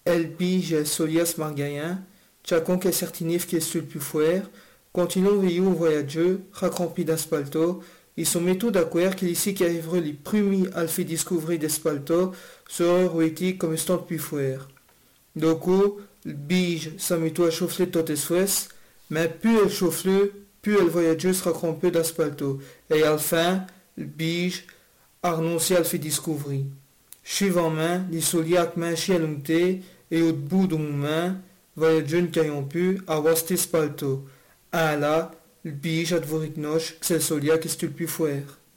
El bige solias margayen, chacun que certinif que est le plus fuer, continuons veillou voyageux, racrompi d'aspalto, ils sont métaux d'acquer qu'il ici qui arrivera les premiers à le fait découvrir d'espalto, sera ruiti comme stand plus fuer. Donc, le bige s'en métaux à chauffer tot esoues, mais plus elle chauffe plus elle voyageux sera crampé d'aspalto, et à la fin, le bige a renoncé à le fait découvrir. Suivant main, les soliacs main chialumté, et au bout de mon main, voyageux n'ayant pu avoir cet espalto. Ah là, le bige a de noche, que c'est le soliac est le plus fuer.